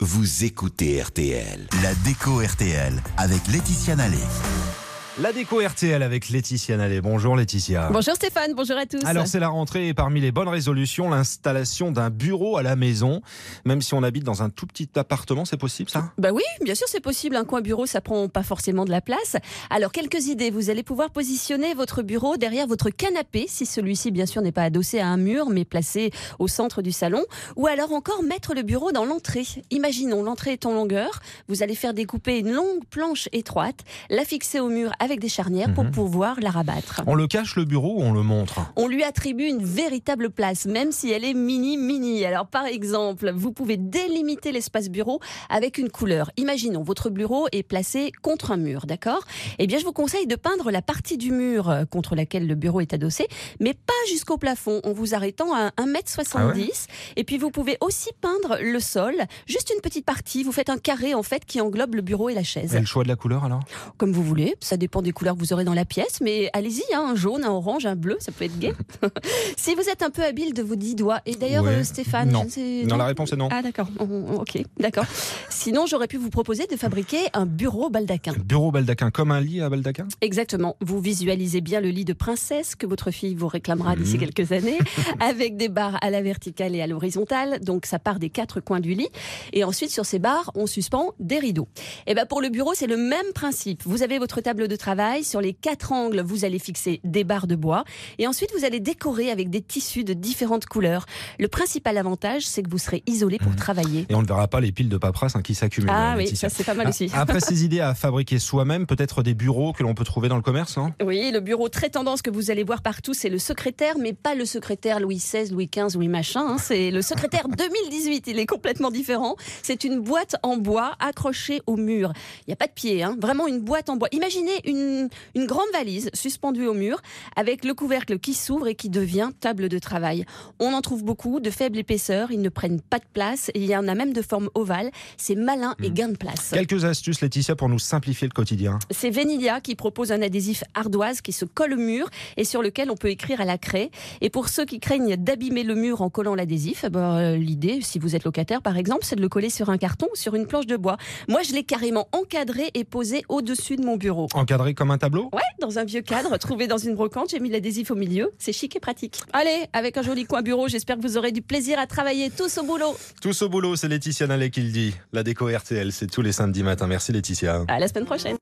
vous écoutez RTL. La déco RTL avec Laetitia Nallet. La déco RTL avec Laetitia Nallet. Bonjour Laetitia. Bonjour Stéphane, bonjour à tous. Alors c'est la rentrée et parmi les bonnes résolutions, l'installation d'un bureau à la maison. Même si on habite dans un tout petit appartement, c'est possible ça ? Bah oui, bien sûr c'est possible. Un coin bureau, ça prend pas forcément de la place. Alors quelques idées, vous allez pouvoir positionner votre bureau derrière votre canapé, si celui-ci bien sûr n'est pas adossé à un mur, mais placé au centre du salon. Ou alors encore mettre le bureau dans l'entrée. Imaginons, l'entrée est en longueur. Vous allez faire découper une longue planche étroite, la fixer au mur avec des charnières pour pouvoir la rabattre. On le cache le bureau ou on le montre ? On lui attribue une véritable place, même si elle est mini. Alors par exemple, vous pouvez délimiter l'espace bureau avec une couleur. Imaginons, votre bureau est placé contre un mur, d'accord ? Eh bien, je vous conseille de peindre la partie du mur contre laquelle le bureau est adossé, mais pas jusqu'au plafond, en vous arrêtant à 1,70 m. Ah ouais ? Et puis vous pouvez aussi peindre le sol, juste une petite partie. Vous faites un carré en fait qui englobe le bureau et la chaise. Et le choix de la couleur alors ? Comme vous voulez, ça dépend des couleurs que vous aurez dans la pièce, mais allez-y, un jaune, un orange, un bleu, ça peut être gai. Si vous êtes un peu habile de vos 10 doigts, et d'ailleurs Ouais. Stéphane... Non. Non, la réponse est non. Ah d'accord, ok, d'accord. Sinon, j'aurais pu vous proposer de fabriquer un bureau baldaquin. Bureau baldaquin, comme un lit à baldaquin ? Exactement, vous visualisez bien le lit de princesse que votre fille vous réclamera d'ici quelques années, avec des barres à la verticale et à l'horizontale, donc ça part des 4 coins du lit, et ensuite sur ces barres, on suspend des rideaux. Et ben pour le bureau, c'est le même principe. Vous avez votre table de travail, sur les 4 angles, vous allez fixer des barres de bois, et ensuite vous allez décorer avec des tissus de différentes couleurs. Le principal avantage, c'est que vous serez isolé pour travailler. Et on ne verra pas les piles de paperasse qui s'accumulent. Ah oui, Laetitia. ça c'est pas mal aussi. Après ces idées à fabriquer soi-même, peut-être des bureaux que l'on peut trouver dans le commerce, non ? Oui, le bureau très tendance que vous allez voir partout, c'est le secrétaire, mais pas le secrétaire Louis XVI, Louis XV, Louis machin. C'est le secrétaire 2018, il est complètement différent. C'est une boîte en bois accrochée au mur. Il n'y a pas de pied, vraiment une boîte en bois. Imaginez une grande valise suspendue au mur avec le couvercle qui s'ouvre et qui devient table de travail. On en trouve beaucoup, de faible épaisseur, ils ne prennent pas de place, et il y en a même de forme ovale. C'est malin et gain de place. Quelques astuces, Laetitia, pour nous simplifier le quotidien. C'est Venilia qui propose un adhésif ardoise qui se colle au mur et sur lequel on peut écrire à la craie. Et pour ceux qui craignent d'abîmer le mur en collant l'adhésif, l'idée, si vous êtes locataire par exemple, c'est de le coller sur un carton ou sur une planche de bois. Moi, je l'ai carrément encadré et posé au-dessus de mon bureau. Encadré comme un tableau ? Ouais, dans un vieux cadre trouvé dans une brocante, j'ai mis l'adhésif au milieu. C'est chic et pratique. Allez, avec un joli coin bureau, j'espère que vous aurez du plaisir à travailler tous au boulot. Tous au boulot, c'est Laetitia Nallet qui le dit. La déco RTL, c'est tous les samedis matins. Merci Laetitia. À la semaine prochaine.